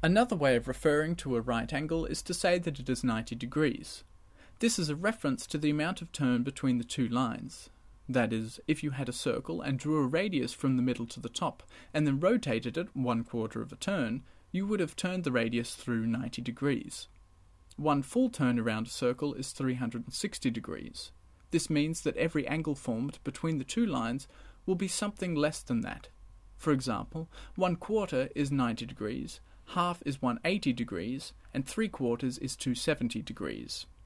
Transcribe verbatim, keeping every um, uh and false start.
Another way of referring to a right angle is to say that it is ninety degrees. This is a reference to the amount of turn between the two lines. That is, if you had a circle and drew a radius from the middle to the top, and then rotated it one quarter of a turn, you would have turned the radius through ninety degrees. One full turn around a circle is three hundred sixty degrees. This means that every angle formed between the two lines will be something less than that. For example, one quarter is ninety degrees, half is one hundred eighty degrees, and three quarters is two hundred seventy degrees.